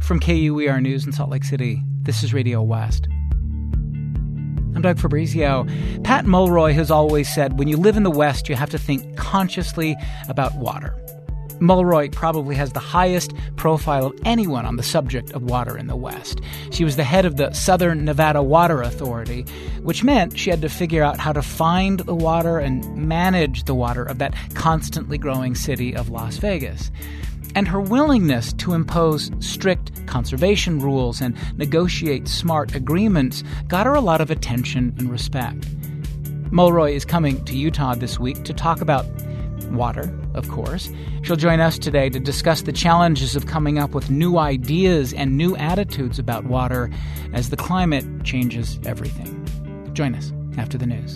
From KUER News in Salt Lake City, this is Radio West. I'm Doug Fabrizio. Pat Mulroy has always said, when you live in the West, you have to think consciously about water. Mulroy probably has the highest profile of anyone on the subject of water in the West. She was the head of the Southern Nevada Water Authority, which meant she had to figure out how to find the water and manage the water of that constantly growing city of Las Vegas. And her willingness to impose strict conservation rules and negotiate smart agreements got her a lot of attention and respect. Mulroy is coming to Utah this week to talk about water, of course. She'll join us today to discuss the challenges of coming up with new ideas and new attitudes about water as the climate changes everything. Join us after the news.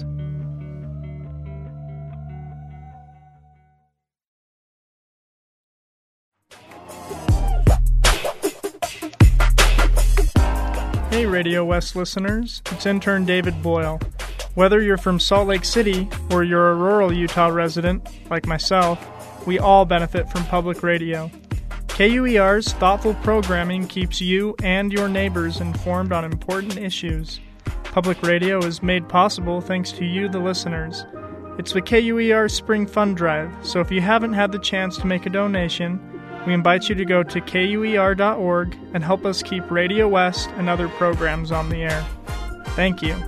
Hey Radio West listeners, it's intern David Boyle. Whether you're from Salt Lake City or you're a rural Utah resident, like myself, we all benefit from public radio. KUER's thoughtful programming keeps you and your neighbors informed on important issues. Public radio is made possible thanks to you, the listeners. It's the KUER Spring Fund Drive, so if you haven't had the chance to make a donation, we invite you to go to KUER.org and help us keep Radio West and other programs on the air. Thank you.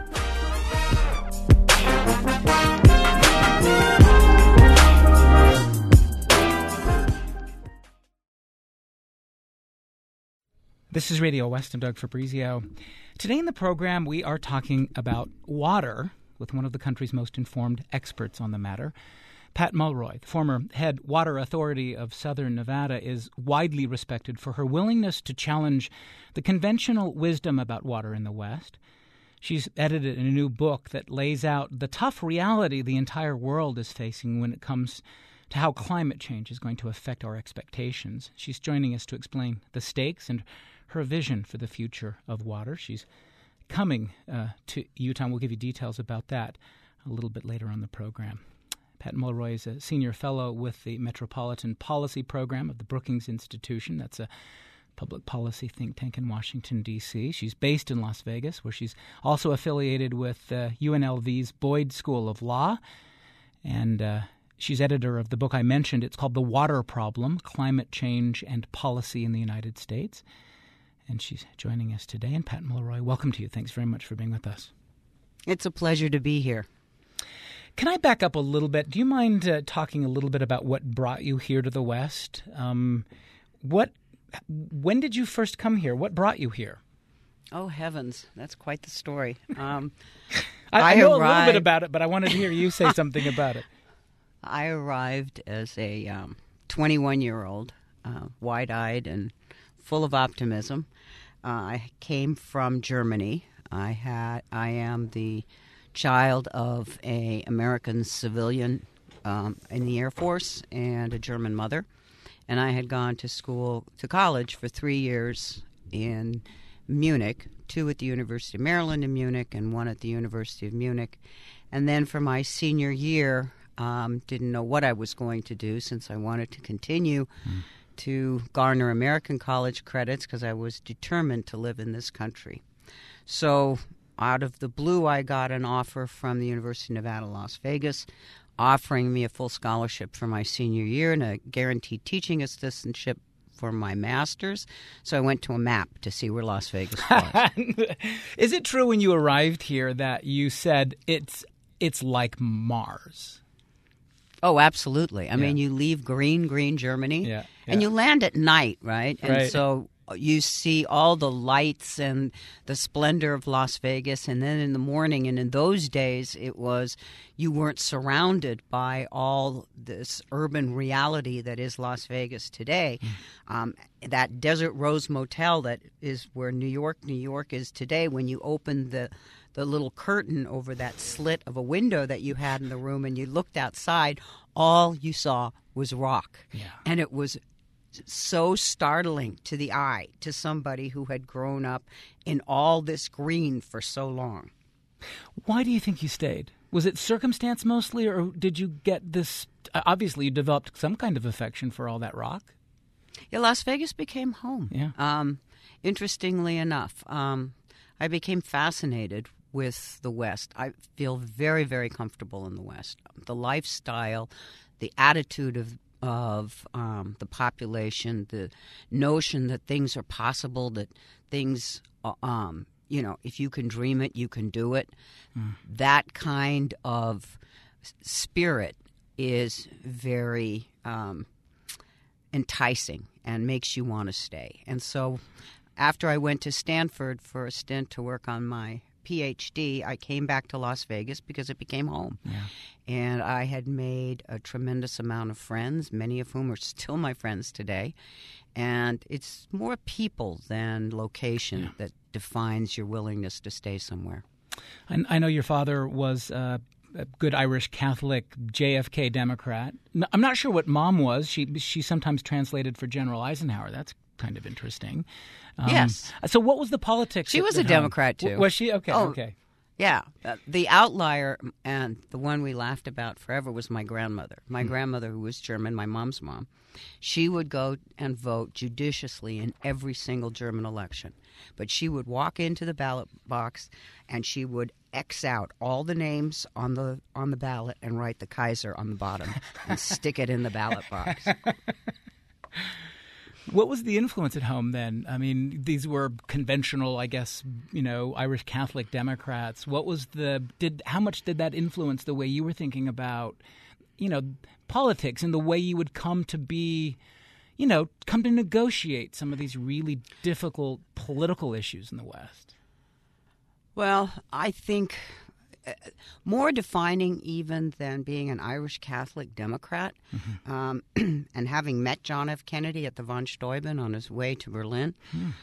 This is Radio West. I'm Doug Fabrizio. Today in the program, we are talking about water with one of the country's most informed experts on the matter. Pat Mulroy, the former head water authority of Southern Nevada, is widely respected for her willingness to challenge the conventional wisdom about water in the West. She's edited a new book that lays out the tough reality the entire world is facing when it comes to how climate change is going to affect our expectations. She's joining us to explain the stakes and her vision for the future of water. She's coming to Utah, and we'll give you details about that a little bit later on the program. Pat Mulroy is a senior fellow with the Metropolitan Policy Program of the Brookings Institution. That's a public policy think tank in Washington, D.C. She's based in Las Vegas, where she's also affiliated with UNLV's Boyd School of Law. And she's editor of the book I mentioned. It's called The Water Problem, Climate Change and Policy in the United States. And she's joining us today. And Pat Mulroy, welcome to you. Thanks very much for being with us. It's a pleasure to be here. Can I back up a little bit? Do you mind talking a little bit about what brought you here to the West? When did you first come here? What brought you here? Oh, heavens. That's quite the story. I know a little bit about it, but I wanted to hear you say something about it. I arrived as a 21-year-old, wide-eyed and full of optimism. I came from Germany. I am the child of an American civilian in the Air Force and a German mother. And I had gone to college for 3 years in Munich, 2 at the University of Maryland in Munich and 1 at the University of Munich. And then for my senior year, didn't know what I was going to do since I wanted to continue to garner American college credits because I was determined to live in this country. So out of the blue, I got an offer from the University of Nevada, Las Vegas, offering me a full scholarship for my senior year and a guaranteed teaching assistantship for my master's. So I went to a map to see where Las Vegas was. Is it true when you arrived here that you said it's like Mars? Oh, absolutely. I mean, you leave green Germany, and you land at night, right? And so you see all the lights and the splendor of Las Vegas, and then in the morning, and in those days, you weren't surrounded by all this urban reality that is Las Vegas today. That Desert Rose Motel that is where New York is today, when you open the little curtain over that slit of a window that you had in the room and you looked outside, all you saw was rock. Yeah. And it was so startling to the eye, to somebody who had grown up in all this green for so long. Why do you think you stayed? Was it circumstance mostly, or did you get this? Obviously, you developed some kind of affection for all that rock. Yeah, Las Vegas became home. Yeah. interestingly enough, I became fascinated with the West. I feel very, very comfortable in the West. The lifestyle, the attitude of the population, the notion that things are possible, that things, if you can dream it, you can do it. That kind of spirit is very enticing and makes you want to stay. And so after I went to Stanford for a stint to work on my PhD, I came back to Las Vegas because it became home. Yeah. And I had made a tremendous amount of friends, many of whom are still my friends today. And it's more people than location that defines your willingness to stay somewhere. I know your father was a good Irish Catholic JFK Democrat. I'm not sure what Mom was. She sometimes translated for General Eisenhower. That's kind of interesting. Yes. So what was the politics? She was a Democrat, too. Was she? Okay, Oh, okay. Yeah. The outlier and the one we laughed about forever was my grandmother. My grandmother, who was German, my mom's mom. She would go and vote judiciously in every single German election. But she would walk into the ballot box and she would X out all the names on the ballot and write the Kaiser on the bottom and stick it in the ballot box. What was the influence at home then? I mean, these were conventional, I guess, Irish Catholic Democrats. How much did that influence the way you were thinking about, politics and the way you would come to negotiate some of these really difficult political issues in the West? Well, I think more defining even than being an Irish Catholic Democrat and having met John F. Kennedy at the von Steuben on his way to Berlin,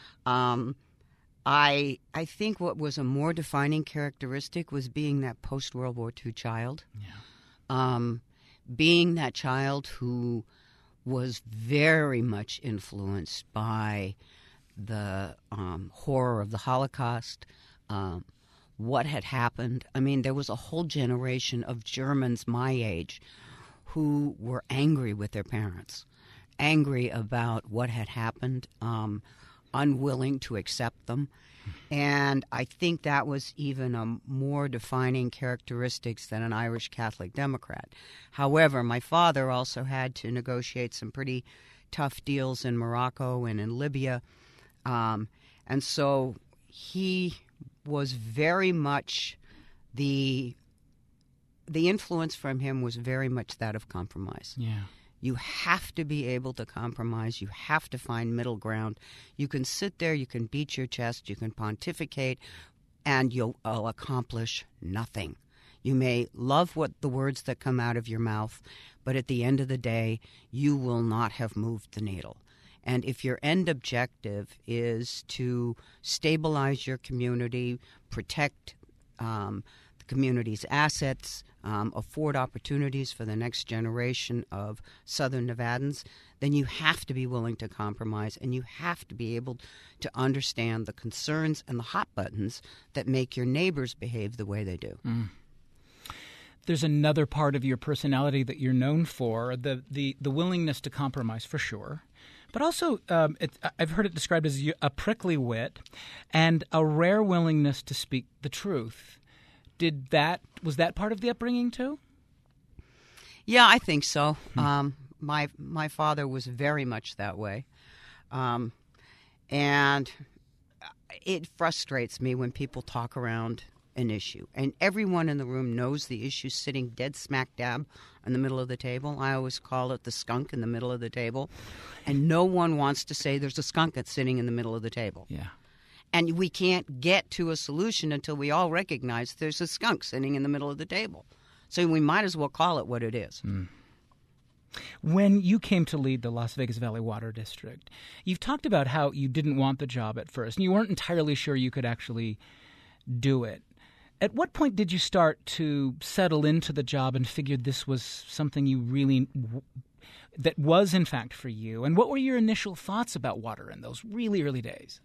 I think what was a more defining characteristic was being that post-World War II child. Yeah. Being that child who was very much influenced by the horror of the Holocaust, what had happened. I mean, there was a whole generation of Germans my age who were angry with their parents, angry about what had happened, unwilling to accept them. And I think that was even a more defining characteristics than an Irish Catholic Democrat. However, my father also had to negotiate some pretty tough deals in Morocco and in Libya. And so he was very much the influence from him was very much that of compromise. Yeah. You have to be able to compromise. You have to find middle ground. You can sit there, you can beat your chest, you can pontificate, and you'll accomplish nothing. You may love the words that come out of your mouth, but at the end of the day, you will not have moved the needle. And if your end objective is to stabilize your community, protect the community's assets, afford opportunities for the next generation of Southern Nevadans, then you have to be willing to compromise, and you have to be able to understand the concerns and the hot buttons that make your neighbors behave the way they do. Mm. There's another part of your personality that you're known for, the willingness to compromise, for sure. But also, I've heard it described as a prickly wit and a rare willingness to speak the truth. Was that part of the upbringing too? Yeah, I think so. My father was very much that way, and it frustrates me when people talk around an issue, and everyone in the room knows the issue sitting dead smack dab in the middle of the table. I always call it the skunk in the middle of the table, and no one wants to say there's a skunk that's sitting in the middle of the table. Yeah. And we can't get to a solution until we all recognize there's a skunk sitting in the middle of the table. So we might as well call it what it is. Mm. When you came to lead the Las Vegas Valley Water District, you've talked about how you didn't want the job at first, and you weren't entirely sure you could actually do it. At what point did you start to settle into the job and figured this was something you really that was in fact for you? And what were your initial thoughts about water in those really early days?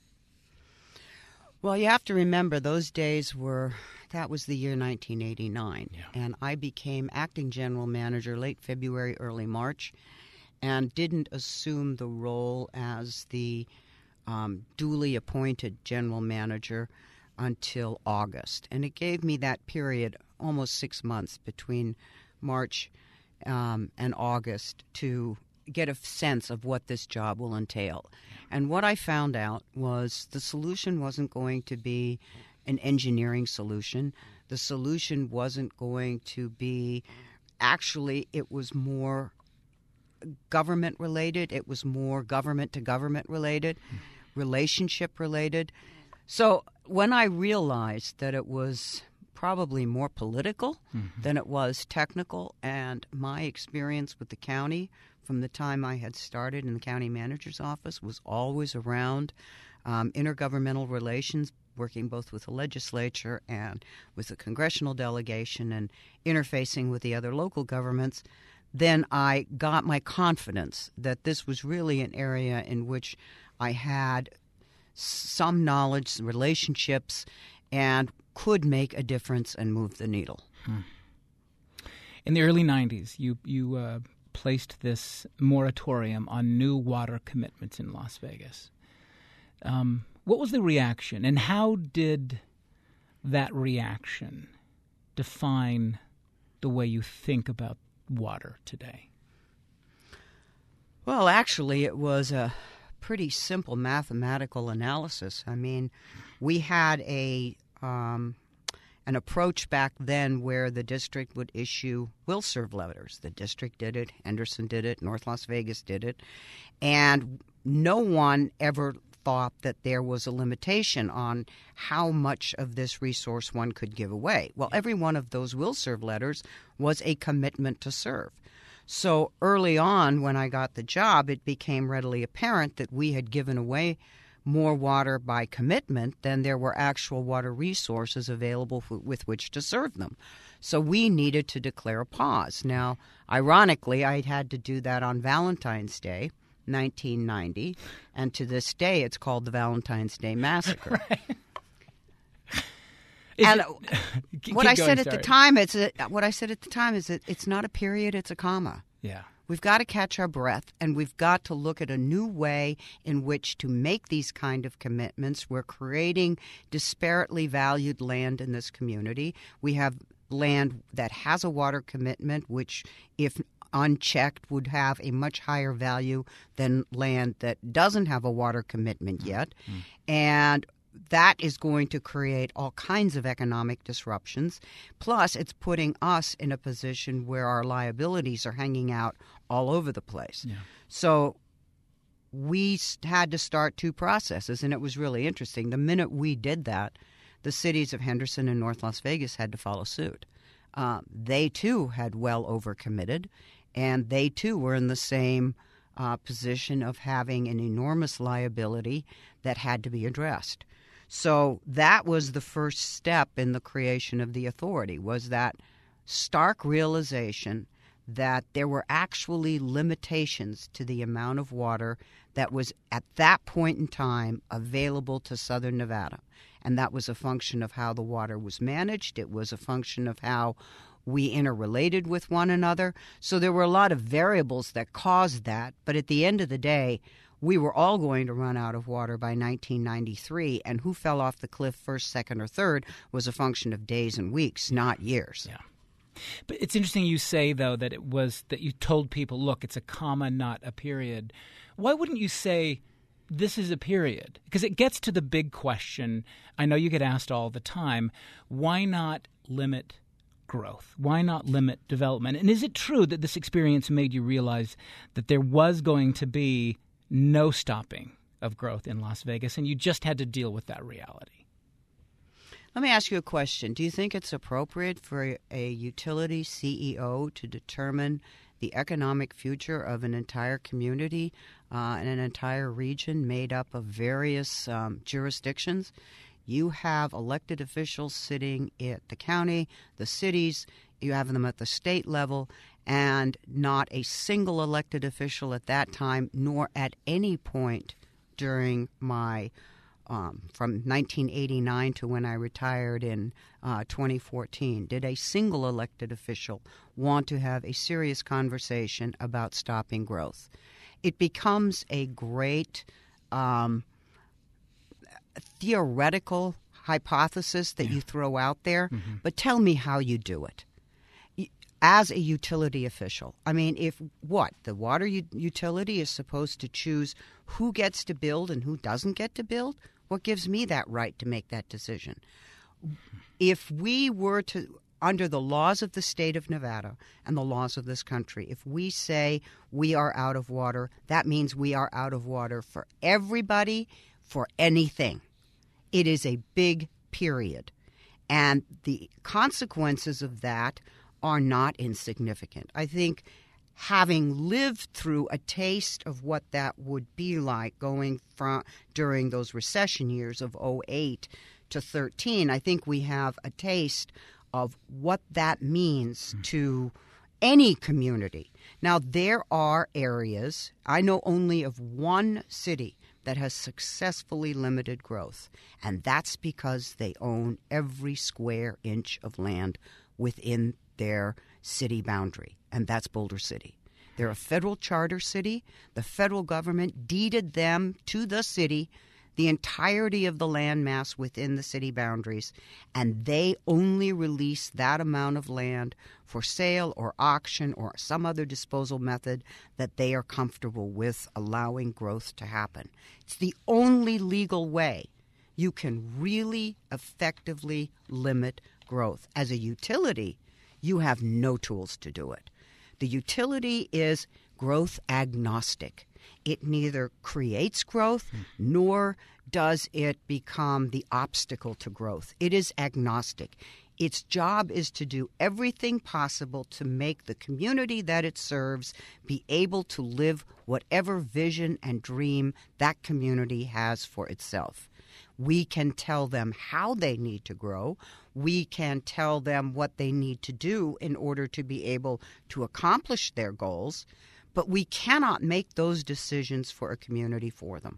Well, you have to remember those days that was the year 1989. Yeah. And I became acting general manager late February, early March, and didn't assume the role as the duly appointed general manager until August. And it gave me that period, almost 6 months between March and August, to get a sense of what this job will entail. And what I found out was the solution wasn't going to be an engineering solution. The solution wasn't going to be, actually, it was more government related. It was more government to government related, relationship related. So when I realized that it was probably more political than it was technical, and my experience with the county from the time I had started in the county manager's office was always around intergovernmental relations, working both with the legislature and with the congressional delegation and interfacing with the other local governments, then I got my confidence that this was really an area in which I had some knowledge, relationships, and could make a difference and move the needle. In the early 90s, you placed this moratorium on new water commitments in Las Vegas. What was the reaction, and how did that reaction define the way you think about water today? Well, actually, it was a pretty simple mathematical analysis. I mean, we had an approach back then where the district would issue will-serve letters. The district did it, Henderson did it, North Las Vegas did it, and no one ever thought that there was a limitation on how much of this resource one could give away. Well, every one of those will-serve letters was a commitment to serve. So early on, when I got the job, it became readily apparent that we had given away more water by commitment than there were actual water resources available with which to serve them. So we needed to declare a pause. Now, ironically, I had to do that on Valentine's Day, 1990, and to this day it's called the Valentine's Day Massacre. Right. What I said at the time is that it's not a period, it's a comma. Yeah. We've got to catch our breath, and we've got to look at a new way in which to make these kind of commitments. We're creating disparately valued land in this community. We have land that has a water commitment, which, if unchecked, would have a much higher value than land that doesn't have a water commitment yet. And that is going to create all kinds of economic disruptions. Plus, it's putting us in a position where our liabilities are hanging out all over the place. Yeah. So we had to start two processes, and it was really interesting. The minute we did that, the cities of Henderson and North Las Vegas had to follow suit. They, too, had well overcommitted, and they, too, were in the same position of having an enormous liability that had to be addressed. So that was the first step in the creation of the authority, was that stark realization that there were actually limitations to the amount of water that was at that point in time available to Southern Nevada. And that was a function of how the water was managed. It was a function of how we interrelated with one another. So there were a lot of variables that caused that. But at the end of the day, we were all going to run out of water by 1993, and who fell off the cliff first, second, or third was a function of days and weeks, not years. Yeah. But it's interesting you say, though, that it was that you told people, look, it's a comma, not a period. Why wouldn't you say this is a period? Because it gets to the big question I know you get asked all the time. Why not limit growth? Why not limit development? And is it true that this experience made you realize that there was going to be no stopping of growth in Las Vegas, and you just had to deal with that reality? Let me ask you a question. Do you think it's appropriate for a utility CEO to determine the economic future of an entire community and an entire region made up of various jurisdictions? You have elected officials sitting at the county, the cities, you have them at the state level, and not a single elected official at that time, nor at any point during my from 1989 to when I retired in 2014, did a single elected official want to have a serious conversation about stopping growth. It becomes a great theoretical hypothesis that you throw out there, but tell me how you do it. As a utility official, I mean, the water utility is supposed to choose who gets to build and who doesn't get to build? What gives me that right to make that decision? If we were to, under the laws of the state of Nevada and the laws of this country, if we say we are out of water, that means we are out of water for everybody, for anything. It is a big period. And the consequences of that are not insignificant. I think having lived through a taste of what that would be like going from during those recession years of 2008 to 2013, I think we have a taste of what that means to any community. Now, there are areas, I know only of one city that has successfully limited growth, and that's because they own every square inch of land within their city boundary, and that's Boulder City. They're a federal charter city. The federal government deeded them to the city, the entirety of the land mass within the city boundaries, and they only release that amount of land for sale or auction or some other disposal method that they are comfortable with allowing growth to happen. It's the only legal way you can really effectively limit growth. As a utility, you have no tools to do it. The utility is growth agnostic. It neither creates growth nor does it become the obstacle to growth. It is agnostic. Its job is to do everything possible to make the community that it serves be able to live whatever vision and dream that community has for itself. We can tell them how they need to grow. We can tell them what they need to do in order to be able to accomplish their goals, but we cannot make those decisions for a community for them.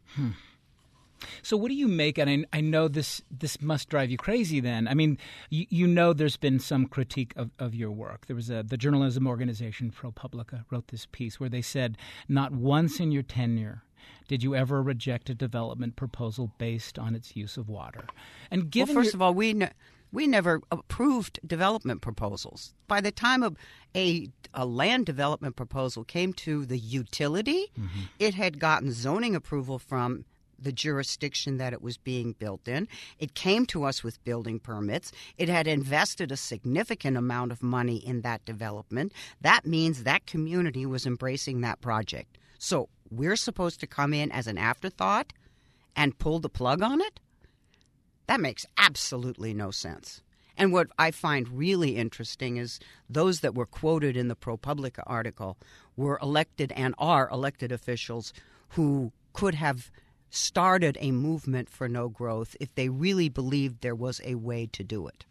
So what do you make, and I know this must drive you crazy then. I mean, you know there's been some critique of your work. There was the journalism organization ProPublica wrote this piece where they said, not once in your tenure did you ever reject a development proposal based on its use of water? And given first of all, we never approved development proposals. By the time a land development proposal came to the utility, it had gotten zoning approval from the jurisdiction that it was being built in. It came to us with building permits. It had invested a significant amount of money in that development. That means that community was embracing that project. So we're supposed to come in as an afterthought and pull the plug on it? That makes absolutely no sense. And what I find really interesting is those that were quoted in the ProPublica article were elected and are elected officials who could have started a movement for no growth if they really believed there was a way to do it.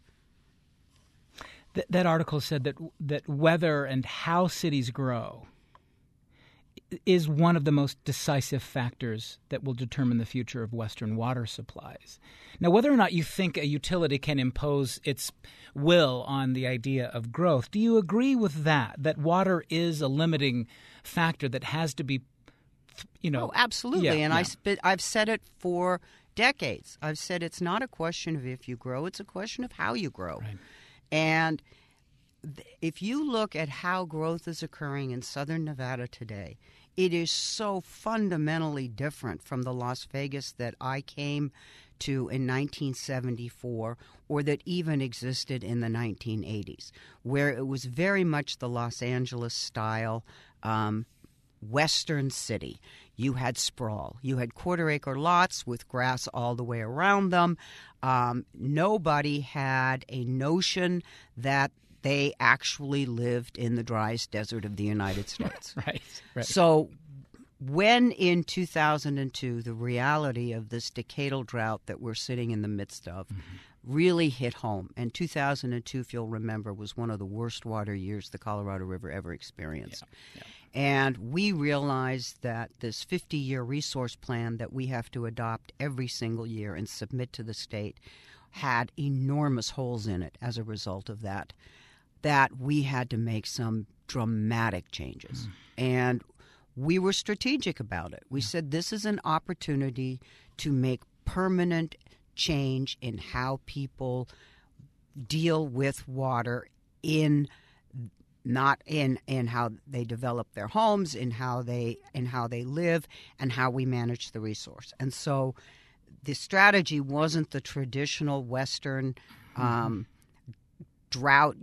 That article said that whether and how cities grow is one of the most decisive factors that will determine the future of Western water supplies. Now, whether or not you think a utility can impose its will on the idea of growth, do you agree with that water is a limiting factor that has to be, Oh, absolutely. I've said it for decades. I've said it's not a question of if you grow, it's a question of how you grow. Right. And if you look at how growth is occurring in southern Nevada today, it is so fundamentally different from the Las Vegas that I came to in 1974 or that even existed in the 1980s, where it was very much the Los Angeles style Western city. You had sprawl. You had quarter-acre lots with grass all the way around them. Nobody had a notion that they actually lived in the driest desert of the United States. Right. So when in 2002 the reality of this decadal drought that we're sitting in the midst of really hit home, and 2002, if you'll remember, was one of the worst water years the Colorado River ever experienced. Yeah. And we realized that this 50-year resource plan that we have to adopt every single year and submit to the state had enormous holes in it as a result of that we had to make some dramatic changes. And we were strategic about it. We said this is an opportunity to make permanent change in how people deal with water not in how they develop their homes, in how they live, and how we manage the resource. And so the strategy wasn't the traditional Western drought.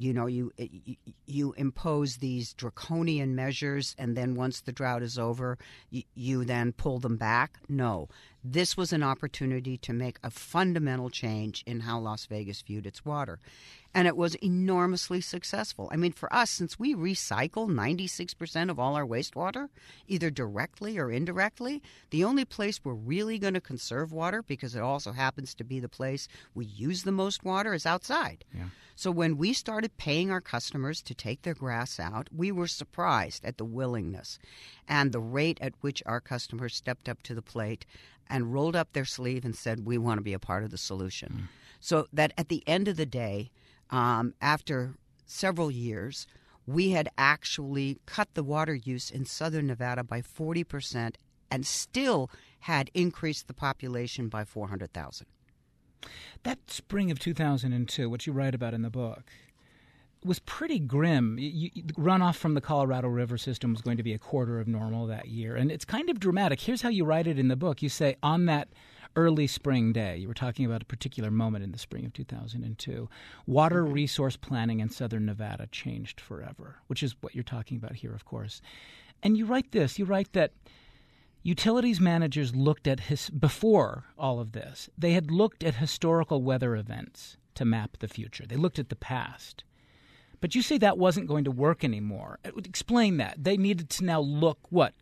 You impose these draconian measures, and then once the drought is over, you then pull them back. No, this was an opportunity to make a fundamental change in how Las Vegas viewed its water. And it was enormously successful. I mean, for us, since we recycle 96% of all our wastewater, either directly or indirectly, the only place we're really going to conserve water, because it also happens to be the place we use the most water, is outside. Yeah. So when we started paying our customers to take their grass out, we were surprised at the willingness and the rate at which our customers stepped up to the plate and rolled up their sleeve and said, we want to be a part of the solution. So that at the end of the day, after several years, we had actually cut the water use in southern Nevada by 40% and still had increased the population by 400,000. That spring of 2002, what you write about in the book, was pretty grim. Runoff from the Colorado River system was going to be a quarter of normal that year. And it's kind of dramatic. Here's how you write it in the book. You say, on that early spring day, you were talking about a particular moment in the spring of 2002, water resource planning in southern Nevada changed forever, which is what you're talking about here, of course. And you write this. You write that utilities managers looked at before all of this, they had looked at historical weather events to map the future. They looked at the past. But you say that wasn't going to work anymore. Explain that. They needed to now look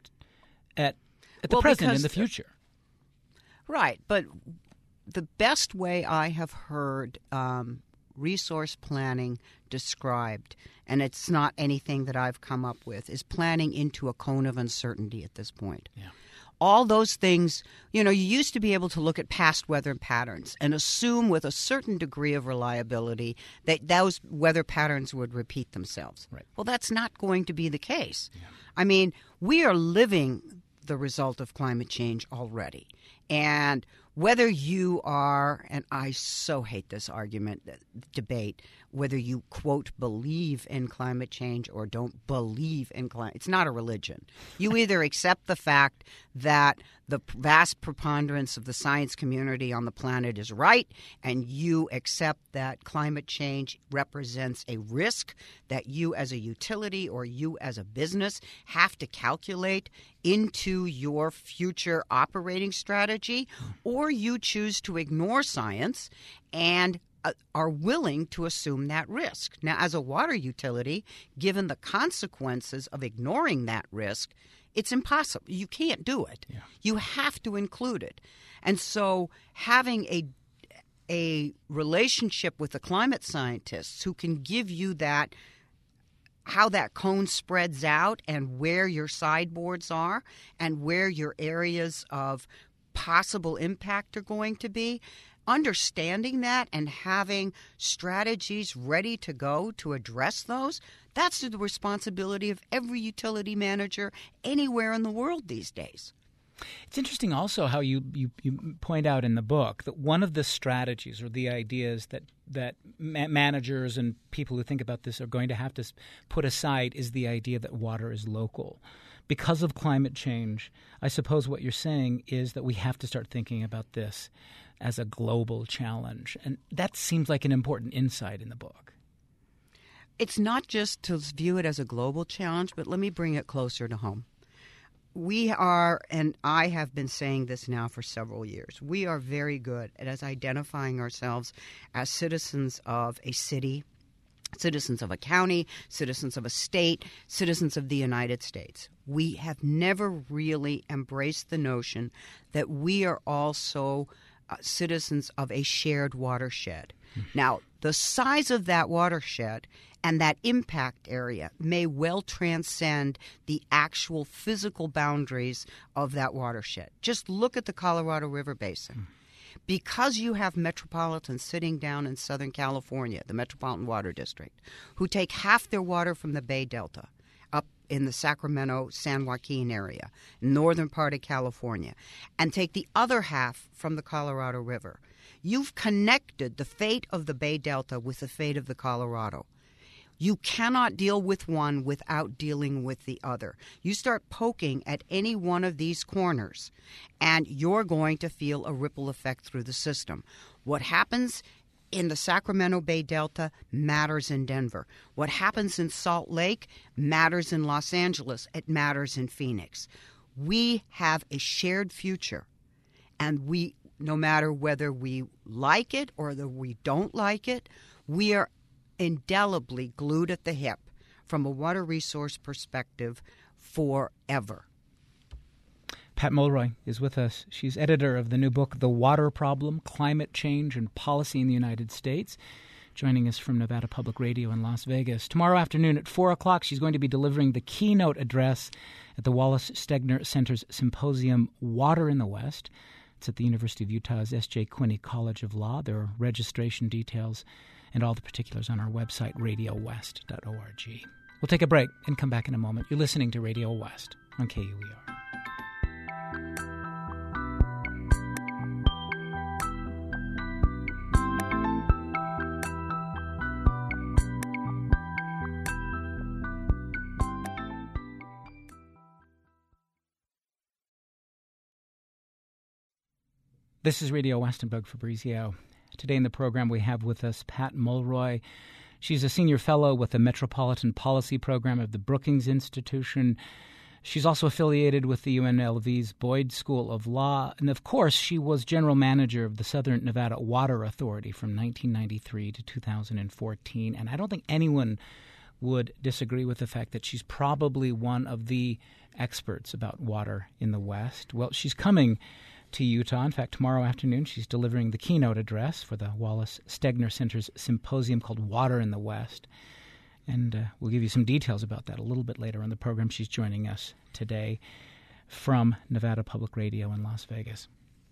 at the present and the future. Right, but the best way I have heard resource planning described, and it's not anything that I've come up with, is planning into a cone of uncertainty at this point. Yeah. All those things, you used to be able to look at past weather patterns and assume with a certain degree of reliability that those weather patterns would repeat themselves. Right. Well, that's not going to be the case. Yeah. I mean, we are living the result of climate change already. And whether you are, and I so hate this debate, whether you, quote, believe in climate change or don't believe in climate, it's not a religion. You either accept the fact that the vast preponderance of the science community on the planet is right, and you accept that climate change represents a risk that you as a utility or you as a business have to calculate into your future operating strategy, or you choose to ignore science and are willing to assume that risk. Now, as a water utility, given the consequences of ignoring that risk, it's impossible. You can't do it. Yeah. You have to include it. And so having a relationship with the climate scientists who can give you that, how that cone spreads out and where your sideboards are and where your areas of possible impact are going to be, understanding that and having strategies ready to go to address those, that's the responsibility of every utility manager anywhere in the world these days. It's interesting also how you point out in the book that one of the strategies or the ideas that managers and people who think about this are going to have to put aside is the idea that water is local. Because of climate change, I suppose what you're saying is that we have to start thinking about this as a global challenge. And that seems like an important insight in the book. It's not just to view it as a global challenge, but let me bring it closer to home. We are, and I have been saying this now for several years, we are very good at identifying ourselves as citizens of a city, citizens of a county, citizens of a state, citizens of the United States. We have never really embraced the notion that we are also citizens of a shared watershed. Now, the size of that watershed and that impact area may well transcend the actual physical boundaries of that watershed. Just look at the Colorado River Basin. Because you have metropolitans sitting down in Southern California, the Metropolitan Water District, who take half their water from the Bay Delta, up in the Sacramento, San Joaquin area, northern part of California, and take the other half from the Colorado River, you've connected the fate of the Bay Delta with the fate of the Colorado. You cannot deal with one without dealing with the other. You start poking at any one of these corners, and you're going to feel a ripple effect through the system. What happens in the Sacramento Bay Delta matters in Denver. What happens in Salt Lake matters in Los Angeles. It matters in Phoenix. We have a shared future, and we, no matter whether we like it or whether we don't like it, we are indelibly glued at the hip from a water resource perspective forever. Pat Mulroy is with us. She's editor of the new book, The Water Problem, Climate Change and Policy in the United States, joining us from Nevada Public Radio in Las Vegas. Tomorrow afternoon at 4 o'clock, she's going to be delivering the keynote address at the Wallace Stegner Center's symposium, Water in the West. It's at the University of Utah's S.J. Quinney College of Law. There are registration details and all the particulars on our website, radiowest.org. We'll take a break and come back in a moment. You're listening to Radio West on KUER. This is Radio West and Doug Fabrizio. Today in the program we have with us Pat Mulroy. She's a senior fellow with the Metropolitan Policy Program of the Brookings Institution. She's also affiliated with the UNLV's Boyd School of Law. And, of course, she was general manager of the Southern Nevada Water Authority from 1993 to 2014. And I don't think anyone would disagree with the fact that she's probably one of the experts about water in the West. Well, she's coming to Utah. In fact, tomorrow afternoon, she's delivering the keynote address for the Wallace Stegner Center's symposium called Water in the West. And we'll give you some details about that a little bit later on the program. She's joining us today from Nevada Public Radio in Las Vegas.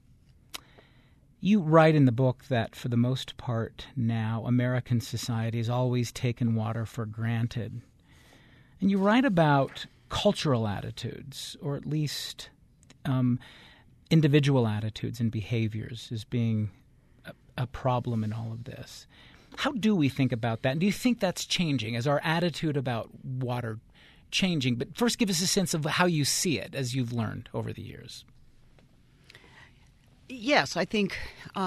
You write in the book that for the most part now, American society has always taken water for granted. And you write about cultural attitudes, or at least individual attitudes and behaviors as being a problem in all of this. How do we think about that? And do you think that's changing? Is our attitude about water changing? But first, give us a sense of how you see it as you've learned over the years. Yes, I think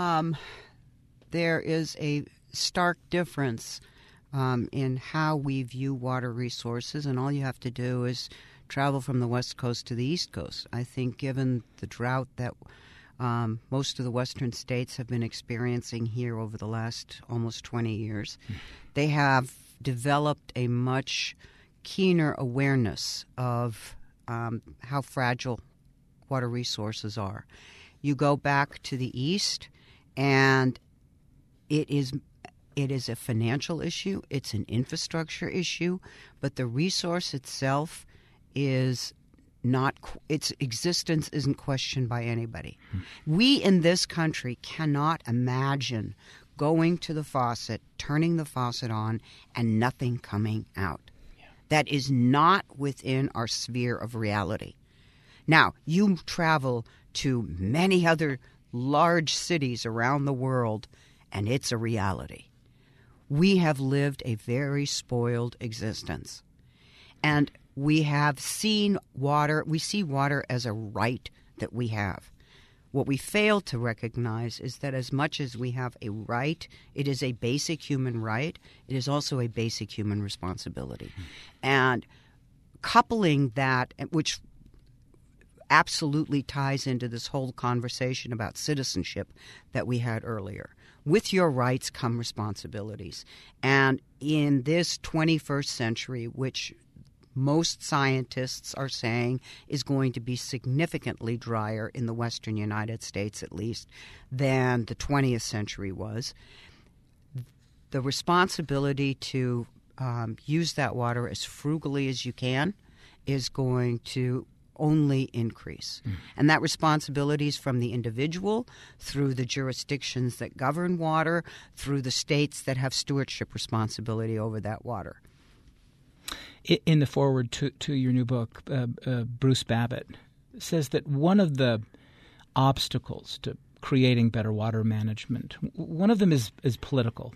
there is a stark difference in how we view water resources, and all you have to do is travel from the West Coast to the East Coast. I think given the drought that most of the western states have been experiencing here over the last almost 20 years, they have developed a much keener awareness of how fragile water resources are. You go back to the East, and it is a financial issue, it's an infrastructure issue, but the resource itself is not, its existence isn't questioned by anybody. We in this country cannot imagine going to the faucet, turning the faucet on, and nothing coming out. Yeah. That is not within our sphere of reality. Now, you travel to many other large cities around the world, and it's a reality. We have lived a very spoiled existence. And we have seen water, we see water as a right that we have. What we fail to recognize is that as much as we have a right, it is a basic human right, it is also a basic human responsibility. And coupling that, which absolutely ties into this whole conversation about citizenship that we had earlier. With your rights come responsibilities. And in this 21st century, which most scientists are saying is going to be significantly drier in the western United States, at least, than the 20th century was, the responsibility to use that water as frugally as you can is going to only increase. And that responsibility is from the individual, through the jurisdictions that govern water, through the states that have stewardship responsibility over that water. In the foreword to your new book, Bruce Babbitt says that one of the obstacles to creating better water management, one of them is political.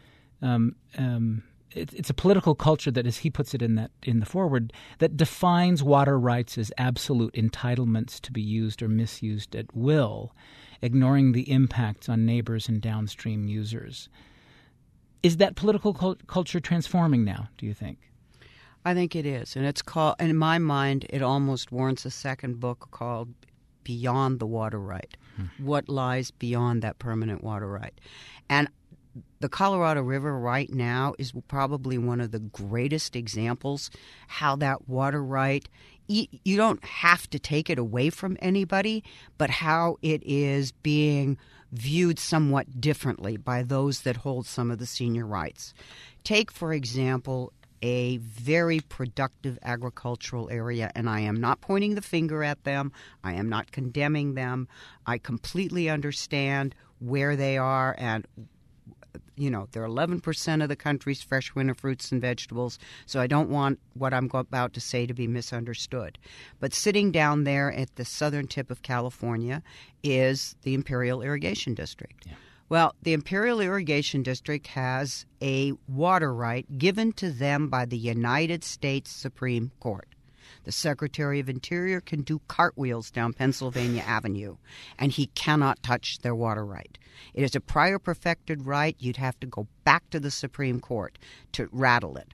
It's a political culture that, as he puts it in the foreword, that defines water rights as absolute entitlements to be used or misused at will, ignoring the impacts on neighbors and downstream users. Is that political culture transforming now, do you think? I think it is, and it's called. In my mind, it almost warrants a second book called "Beyond the Water Right." What lies beyond that permanent water right? And the Colorado River right now is probably one of the greatest examples how that water right. You don't have to take it away from anybody, but how it is being viewed somewhat differently by those that hold some of the senior rights. Take, for example, a very productive agricultural area, and I am not pointing the finger at them. I am not condemning them. I completely understand where they are, and they're 11% of the country's fresh winter fruits and vegetables, so I don't want what I'm about to say to be misunderstood. But sitting down there at the southern tip of California is the Imperial Irrigation District. Yeah. Well, the Imperial Irrigation District has a water right given to them by the United States Supreme Court. The Secretary of Interior can do cartwheels down Pennsylvania Avenue, and he cannot touch their water right. It is a prior perfected right. You'd have to go back to the Supreme Court to rattle it.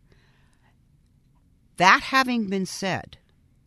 That having been said,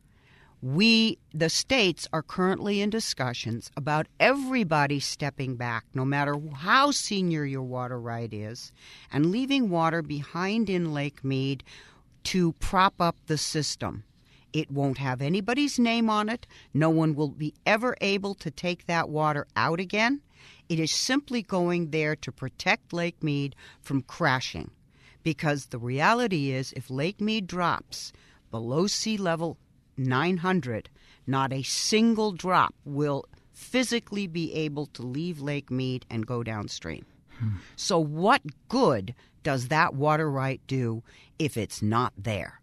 the states are currently in discussions about everybody stepping back, no matter how senior your water right is, and leaving water behind in Lake Mead to prop up the system. It won't have anybody's name on it. No one will be ever able to take that water out again. It is simply going there to protect Lake Mead from crashing. Because the reality is, if Lake Mead drops below sea level 900, not a single drop will physically be able to leave Lake Mead and go downstream. So what good does that water right do if it's not there?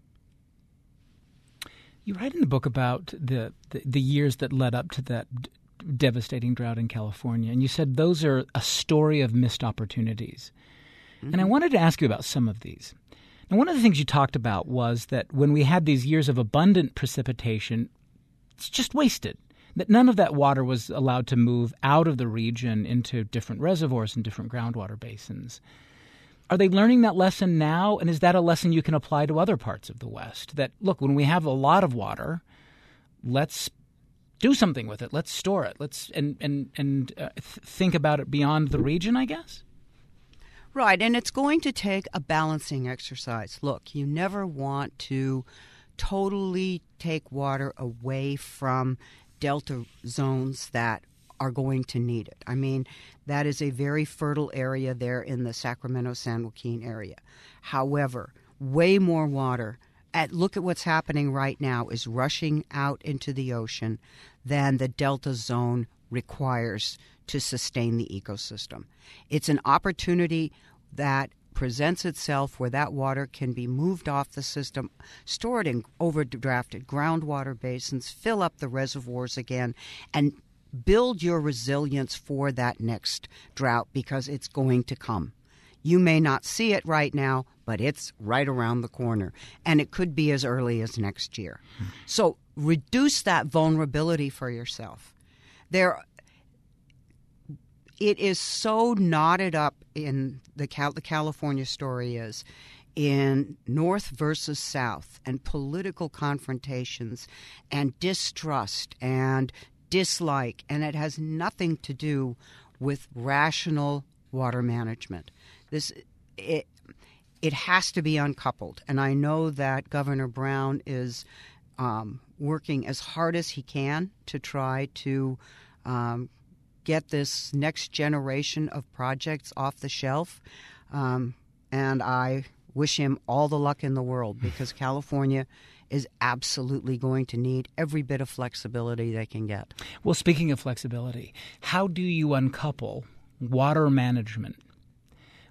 You write in the book about the years that led up to that devastating drought in California, and you said those are a story of missed opportunities. Mm-hmm. And I wanted to ask you about some of these. Now, one of the things you talked about was that when we had these years of abundant precipitation, it's just wasted, that none of that water was allowed to move out of the region into different reservoirs and different groundwater basins. Are they learning that lesson now? And is that a lesson you can apply to other parts of the West? That, look, when we have a lot of water, let's do something with it. Let's store it. Let's think about it beyond the region, I guess? Right, and it's going to take a balancing exercise. Look, you never want to totally take water away from delta zones that are going to need it. I mean, that is a very fertile area there in the Sacramento-San Joaquin area. However, way more water, look at what's happening right now, is rushing out into the ocean than the delta zone requires to sustain the ecosystem. It's an opportunity that presents itself where that water can be moved off the system, stored in overdrafted groundwater basins, fill up the reservoirs again, and build your resilience for that next drought, because it's going to come. You may not see it right now, but it's right around the corner, and it could be as early as next year. So reduce that vulnerability for yourself. It is so knotted up in the California story is in North versus South, and political confrontations and distrust and dislike, and it has nothing to do with rational water management. It has to be uncoupled, and I know that Governor Brown is working as hard as he can to try to get this next generation of projects off the shelf, and I wish him all the luck in the world, because California is absolutely going to need every bit of flexibility they can get. Well, speaking of flexibility, how do you uncouple water management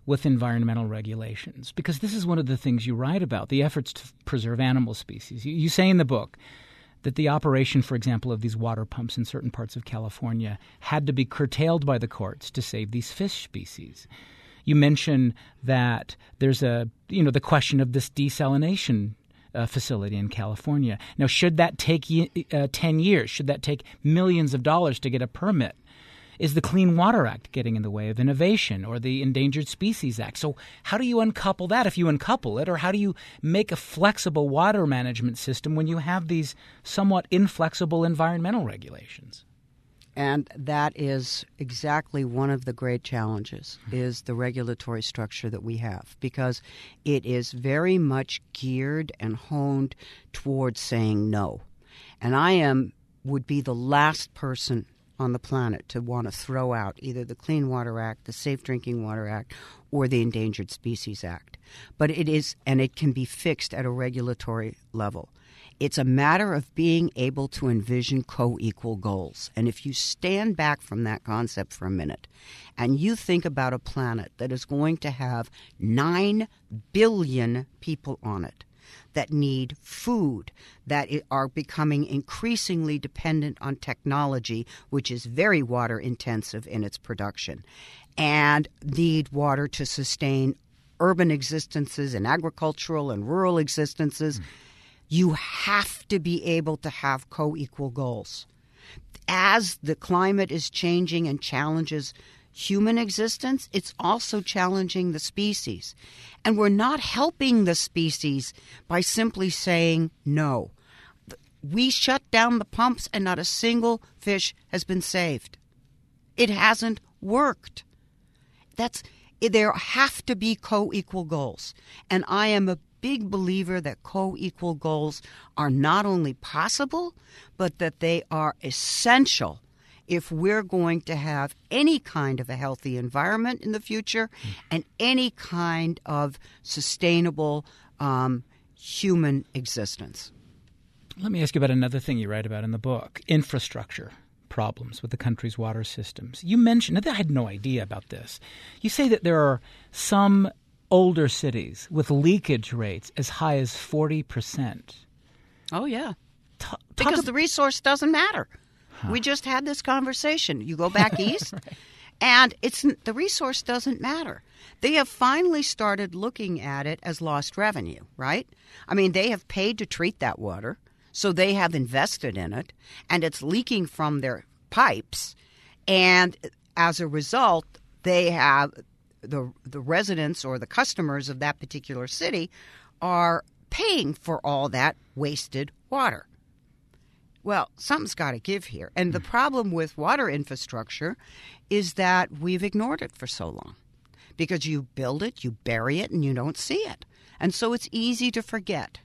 with environmental regulations? Because this is one of the things you write about, the efforts to preserve animal species. You say in the book that the operation, for example, of these water pumps in certain parts of California had to be curtailed by the courts to save these fish species. You mention that there's the question of this desalination facility in California. Now, should that take 10 years? Should that take millions of dollars to get a permit? Is the Clean Water Act getting in the way of innovation, or the Endangered Species Act? So how do you uncouple that, if you uncouple it, or how do you make a flexible water management system when you have these somewhat inflexible environmental regulations? And that is exactly one of the great challenges, is the regulatory structure that we have, because it is very much geared and honed towards saying no. And would be the last person on the planet to want to throw out either the Clean Water Act, the Safe Drinking Water Act, or the Endangered Species Act. But it can be fixed at a regulatory level. It's a matter of being able to envision co-equal goals. And if you stand back from that concept for a minute and you think about a planet that is going to have 9 billion people on it that need food, that are becoming increasingly dependent on technology, which is very water intensive in its production, and need water to sustain urban existences and agricultural and rural existences, you have to be able to have co-equal goals. As the climate is changing and challenges human existence, it's also challenging the species. And we're not helping the species by simply saying no. We shut down the pumps and not a single fish has been saved. It hasn't worked. There have to be co-equal goals. And I am a big believer that co-equal goals are not only possible, but that they are essential if we're going to have any kind of a healthy environment in the future and any kind of sustainable human existence. Let me ask you about another thing you write about in the book, infrastructure problems with the country's water systems. You mentioned, I had no idea about this. You say that there are some older cities with leakage rates as high as 40%. Oh, yeah. Because the resource doesn't matter. Huh. We just had this conversation. You go back east, right. And the resource doesn't matter. They have finally started looking at it as lost revenue, right? I mean, they have paid to treat that water, so they have invested in it, and it's leaking from their pipes. And as a result, they have the residents or the customers of that particular city are paying for all that wasted water. Well, something's got to give here. And the problem with water infrastructure is that we've ignored it for so long. Because you build it, you bury it, and you don't see it. And so it's easy to forget.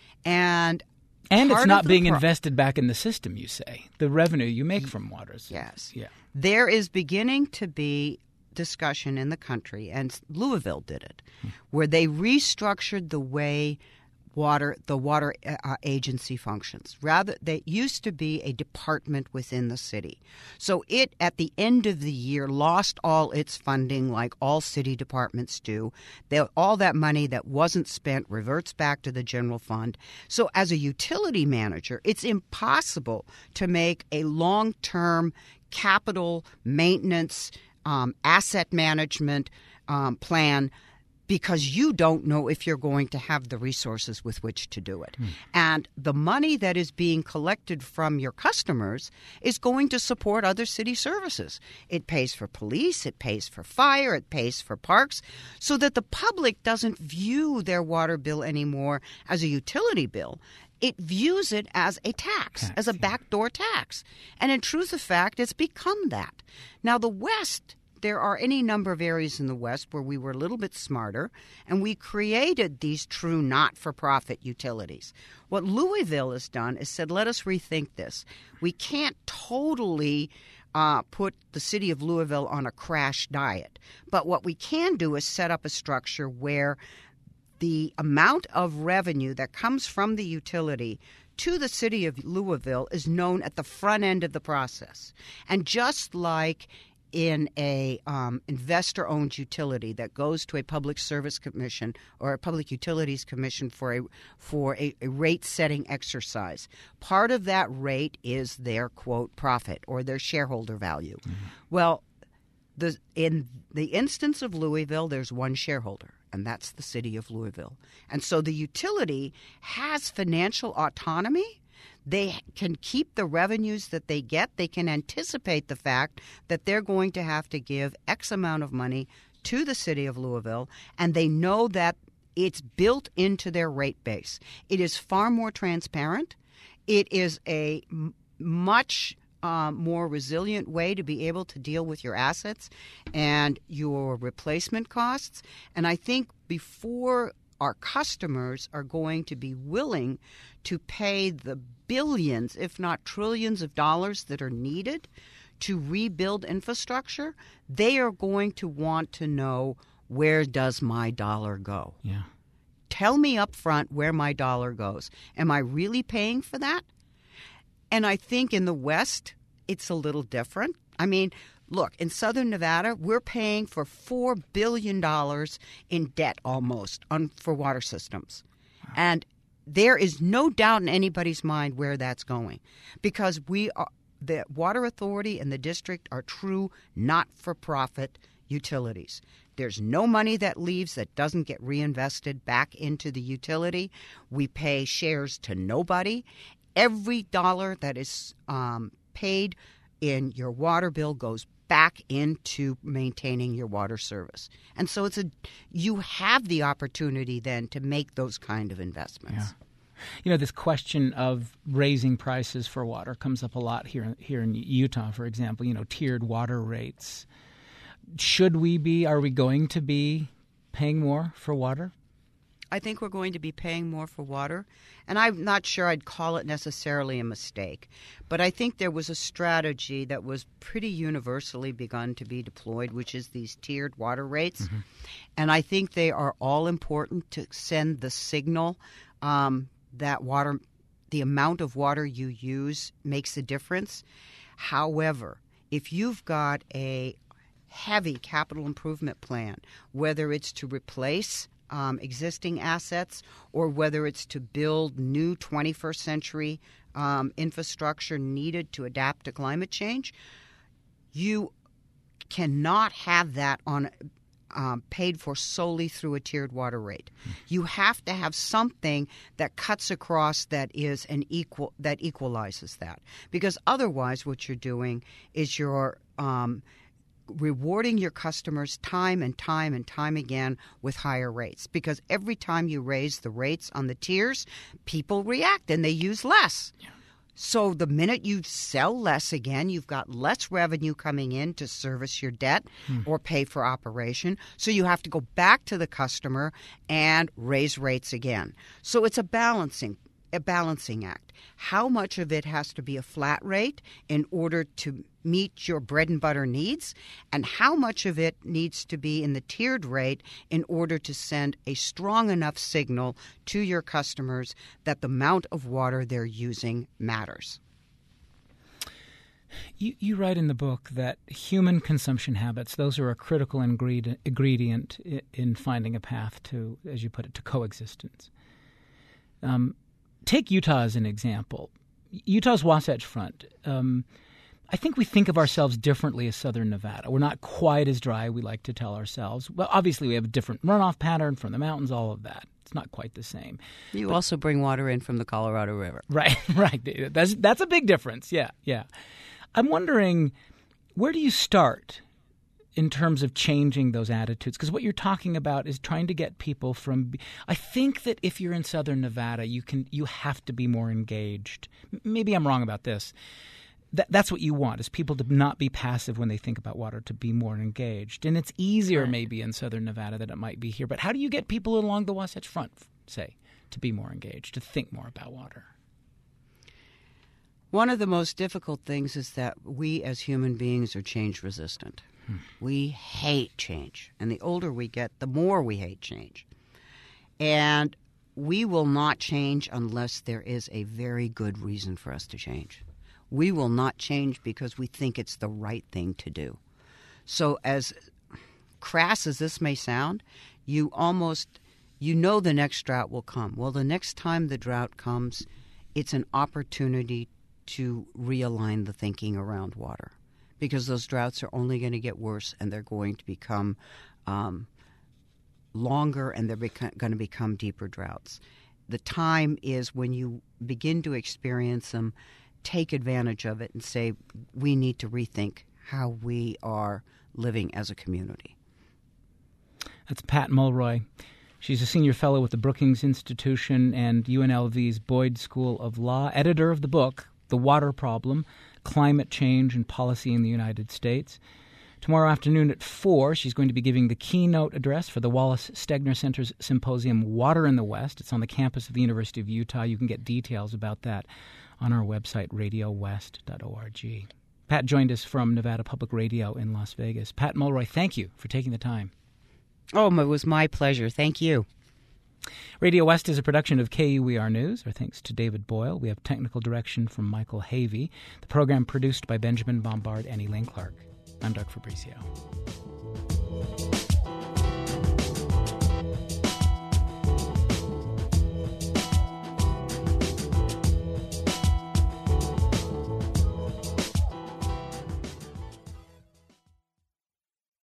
And it's not being invested back in the system, you say, the revenue you make from waters. Yes. Yeah. There is beginning to be discussion in the country, and Louisville did it, where they restructured the way the water agency functions. Rather, there used to be a department within the city. So it, at the end of the year, lost all its funding like all city departments do. All that money that wasn't spent reverts back to the general fund. So as a utility manager, it's impossible to make a long-term capital maintenance, asset management plan, because you don't know if you're going to have the resources with which to do it. And the money that is being collected from your customers is going to support other city services. It pays for police, it pays for fire, it pays for parks, so that the public doesn't view their water bill anymore as a utility bill. It views it as a tax, as a backdoor tax. And in truth of fact, it's become that. Now, the West, there are any number of areas in the West where we were a little bit smarter, and we created these true not-for-profit utilities. What Louisville has done is said, let us rethink this. We can't totally put the city of Louisville on a crash diet. But what we can do is set up a structure where the amount of revenue that comes from the utility to the city of Louisville is known at the front end of the process. And just like in a investor-owned utility that goes to a public service commission or a public utilities commission for a rate-setting exercise, part of that rate is their, quote, profit or their shareholder value. Mm-hmm. Well, in the instance of Louisville, there's one shareholder, and that's the city of Louisville. And so the utility has financial autonomy. They can keep the revenues that they get. They can anticipate the fact that they're going to have to give X amount of money to the city of Louisville, and they know that it's built into their rate base. It is far more transparent. It is a much more resilient way to be able to deal with your assets and your replacement costs. And I think before our customers are going to be willing to pay the billions, if not trillions of dollars that are needed to rebuild infrastructure, they are going to want to know, where does my dollar go? Yeah. Tell me up front where my dollar goes. Am I really paying for that? And I think in the West, it's a little different. I mean, look, in Southern Nevada, we're paying for $4 billion in debt almost for water systems. Wow. And there is no doubt in anybody's mind where that's going, because the Water Authority and the district are true not-for-profit utilities. There's no money that leaves that doesn't get reinvested back into the utility. We pay shares to nobody. Every dollar that is paid in your water bill goes back into maintaining your water service. And so you have the opportunity then to make those kind of investments. Yeah. You know, this question of raising prices for water comes up a lot here in Utah, for example, tiered water rates. Are we going to be paying more for water? I think we're going to be paying more for water, and I'm not sure I'd call it necessarily a mistake. But I think there was a strategy that was pretty universally begun to be deployed, which is these tiered water rates. Mm-hmm. And I think they are all important to send the signal that the amount of water you use makes a difference. However, if you've got a heavy capital improvement plan, whether it's to replace existing assets or whether it's to build new 21st century infrastructure needed to adapt to climate change, you cannot have that paid for solely through a tiered water rate. You have to have something that cuts across that equalizes that, because otherwise what you're doing is you're rewarding your customers time and time and time again with higher rates, because every time you raise the rates on the tiers, people react and they use less. Yeah. So the minute you sell less again, you've got less revenue coming in to service your debt or pay for operation. So you have to go back to the customer and raise rates again. So it's a balancing act. How much of it has to be a flat rate in order to meet your bread and butter needs, and how much of it needs to be in the tiered rate in order to send a strong enough signal to your customers that the amount of water they're using matters. You write in the book that human consumption habits, those are a critical ingredient in finding a path to, as you put it, to coexistence. Take Utah as an example. Utah's Wasatch Front. I think we think of ourselves differently as Southern Nevada. We're not quite as dry, we like to tell ourselves. Well, obviously, we have a different runoff pattern from the mountains, all of that. It's not quite the same. But also bring water in from the Colorado River. Right. That's a big difference. Yeah. I'm wondering, where do you start in terms of changing those attitudes? Because what you're talking about is trying to get people from – I think that if you're in Southern Nevada, you have to be more engaged. Maybe I'm wrong about this. That's what you want, is people to not be passive when they think about water, to be more engaged. And it's easier maybe in Southern Nevada than it might be here. But how do you get people along the Wasatch Front, say, to be more engaged, to think more about water? One of the most difficult things is that we as human beings are change resistant. We hate change. And the older we get, the more we hate change. And we will not change unless there is a very good reason for us to change. We will not change because we think it's the right thing to do. So as crass as this may sound, you know the next drought will come. Well, the next time the drought comes, it's an opportunity to realign the thinking around water, because those droughts are only going to get worse, and they're going to become longer, and they're going to become deeper droughts. The time is when you begin to experience them, take advantage of it and say, we need to rethink how we are living as a community. That's Pat Mulroy. She's a senior fellow with the Brookings Institution and UNLV's Boyd School of Law, editor of the book, The Water Problem, Climate Change and Policy in the United States. Tomorrow afternoon at 4, she's going to be giving the keynote address for the Wallace Stegner Center's symposium, Water in the West. It's on the campus of the University of Utah. You can get details about that on our website, radiowest.org. Pat joined us from Nevada Public Radio in Las Vegas. Pat Mulroy, thank you for taking the time. Oh, it was my pleasure. Thank you. Radio West is a production of KUER News. Our thanks to David Boyle. We have technical direction from Michael Havey. The program produced by Benjamin Bombard and Elaine Clark. I'm Doug Fabrizio.